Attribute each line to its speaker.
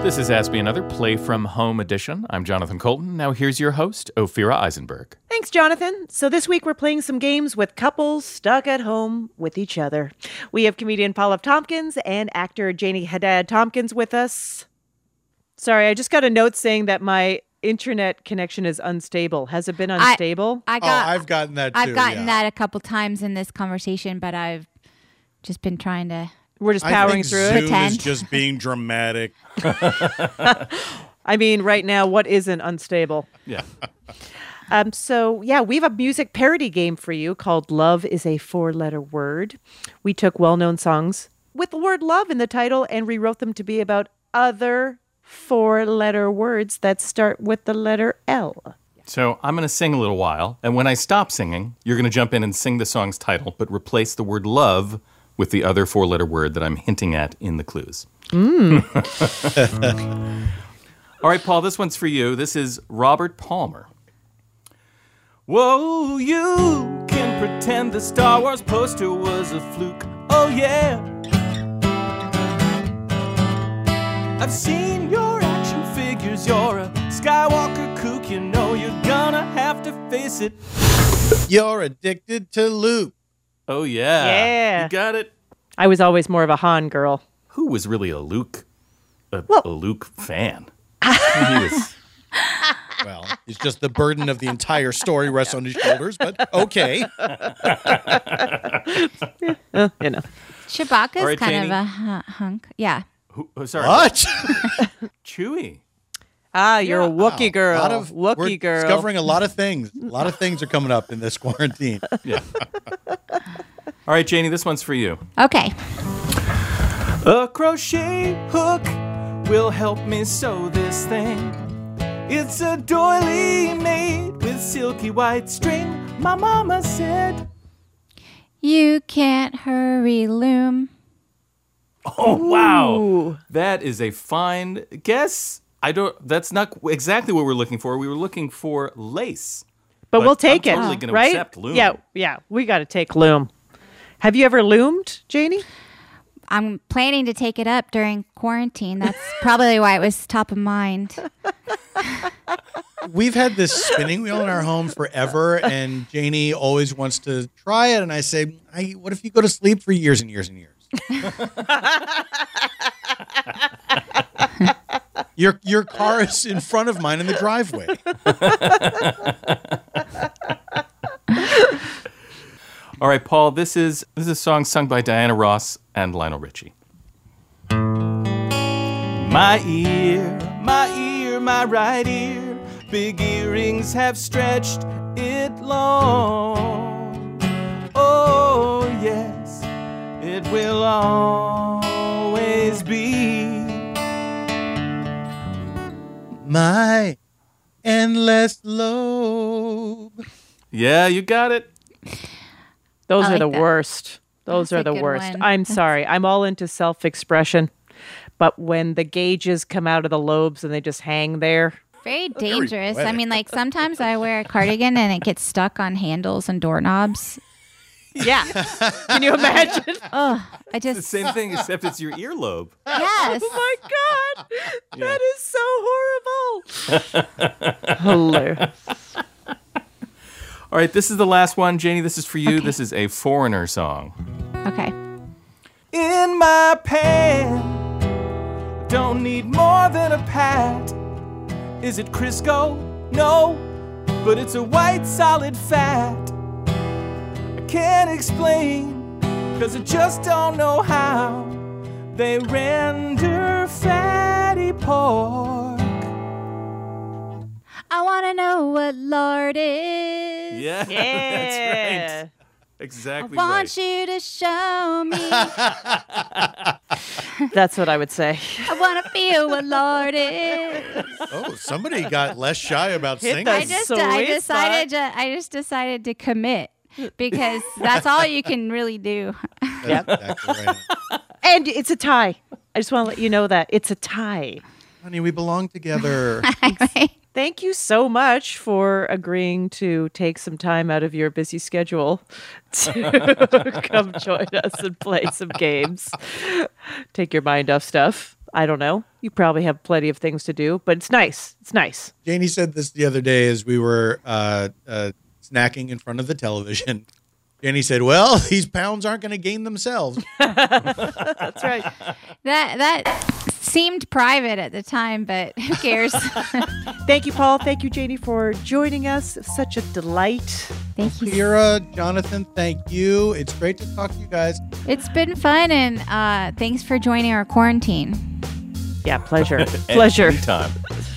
Speaker 1: This is Ask Me Another Play from Home edition. I'm Jonathan Colton. Now here's your host, Ophira Eisenberg.
Speaker 2: Thanks, Jonathan. So this week we're playing some games with couples stuck at home with each other. We have comedian Paul F. Tompkins and actor Janie Haddad Tompkins with us. Sorry, I just got a note saying that my internet connection is unstable. Has it been unstable?
Speaker 3: I've gotten that too.
Speaker 4: I've gotten that a couple times in this conversation, but I've just been trying to...
Speaker 2: We're just powering through
Speaker 3: Zoom
Speaker 2: it.
Speaker 4: Pretend.
Speaker 3: is just being dramatic.
Speaker 2: I mean, right now, what isn't unstable?
Speaker 1: Yeah.
Speaker 2: We have a music parody game for you called Love is a Four-Letter Word. We took well-known songs with the word love in the title and rewrote them to be about other four-letter words that start with the letter L.
Speaker 1: So I'm going to sing a little while, and when I stop singing, you're going to jump in and sing the song's title, but replace the word love with the other four-letter word that I'm hinting at in the clues. All right, Paul, this one's for you. This is Robert Palmer. Whoa, you can pretend the Star Wars poster was a fluke. Oh, yeah. I've seen your action figures. You're a Skywalker kook. You know you're gonna have to face it.
Speaker 3: You're addicted to Luke.
Speaker 1: Oh, yeah.
Speaker 2: Yeah.
Speaker 1: You got it.
Speaker 2: I was always more of a Han girl.
Speaker 1: Who was really a Luke fan? He was...
Speaker 3: Well, it's just the burden of the entire story rests on his shoulders, but okay.
Speaker 4: Chewbacca's
Speaker 1: All right,
Speaker 4: kind
Speaker 1: Janie.
Speaker 4: of a hunk. Yeah.
Speaker 1: Sorry.
Speaker 3: What?
Speaker 1: Chewie.
Speaker 2: You're a Wookiee girl.
Speaker 3: We're
Speaker 2: Wookiee girl.
Speaker 3: discovering a lot of things. A lot of things are coming up in this quarantine.
Speaker 1: Yeah. All right, Janie, this one's for you.
Speaker 4: Okay.
Speaker 1: A crochet hook will help me sew this thing. It's a doily made with silky white string. My mama said.
Speaker 4: You can't hurry, loom.
Speaker 1: Oh, wow.
Speaker 2: Ooh.
Speaker 1: That is a fine guess. That's not exactly what we're looking for. We were looking for lace.
Speaker 2: But we'll take
Speaker 1: I'm
Speaker 2: it,
Speaker 1: totally gonna
Speaker 2: right?
Speaker 1: accept loom.
Speaker 2: Yeah, we got to take loom. Have you ever loomed, Janie?
Speaker 4: I'm planning to take it up during quarantine. That's probably why it was top of mind.
Speaker 3: We've had this spinning wheel in our home forever, and Janie always wants to try it. And I say, what if you go to sleep for years and years and years? Your car is in front of mine in the driveway.
Speaker 1: All right, Paul, this is a song sung by Diana Ross and Lionel Richie. My ear, my right ear, big earrings have stretched it long. Oh, yes, it will always be
Speaker 3: My endless lobe.
Speaker 1: Yeah, you got it.
Speaker 2: Those
Speaker 4: I
Speaker 2: are
Speaker 4: like
Speaker 2: the
Speaker 4: that.
Speaker 2: worst. Those
Speaker 4: That's
Speaker 2: are
Speaker 4: a
Speaker 2: the
Speaker 4: good
Speaker 2: worst.
Speaker 4: one.
Speaker 2: I'm sorry. I'm all into self-expression. But when the gauges come out of the lobes and they just hang there.
Speaker 4: Very dangerous. I
Speaker 3: poetic.
Speaker 4: mean, like sometimes I wear a cardigan and it gets stuck on handles and doorknobs.
Speaker 2: Yeah. Can you imagine?
Speaker 4: Oh, I
Speaker 1: It's the
Speaker 4: just
Speaker 1: same thing, except it's your earlobe.
Speaker 4: yes.
Speaker 2: Oh my God.
Speaker 1: Yeah.
Speaker 2: That is so horrible. Hilarious.
Speaker 1: All right, this is the last one. Janie, this is for you.
Speaker 4: Okay.
Speaker 1: This is a Foreigner song.
Speaker 4: Okay.
Speaker 1: In my pan, don't need more than a pat. Is it Crisco? No, but it's a white solid fat. I can't explain, cause I just don't know how they render fatty pork.
Speaker 4: I want to know what lard is.
Speaker 1: Yeah,
Speaker 2: Yeah.
Speaker 1: that's right. Exactly
Speaker 4: I want
Speaker 1: right.
Speaker 4: you to show me.
Speaker 2: That's what I would say.
Speaker 4: I want to feel what lard is.
Speaker 3: Oh, somebody got less shy about
Speaker 2: Hit
Speaker 3: singing.
Speaker 2: the
Speaker 4: I
Speaker 2: Sweet
Speaker 4: just decided to commit because that's all you can really do.
Speaker 3: That's exactly right.
Speaker 2: And it's a tie. I just want to let you know that it's a tie.
Speaker 3: Honey, we belong together.
Speaker 2: Thank you so much for agreeing to take some time out of your busy schedule to come join us and play some games. Take your mind off stuff. I don't know. You probably have plenty of things to do, but it's nice. It's nice.
Speaker 3: Janie said this the other day as we were snacking in front of the television. Janie said, well, these pounds aren't going to gain themselves.
Speaker 2: That's right.
Speaker 4: That seemed private at the time, but who cares?
Speaker 2: Thank you, Paul. Thank you, Janie, for joining us. Such a delight.
Speaker 4: Thank you.
Speaker 3: Kira, Jonathan, thank you. It's great to talk to you guys.
Speaker 4: It's been fun, and thanks for joining our quarantine.
Speaker 2: Yeah, pleasure. Pleasure.
Speaker 5: Anytime.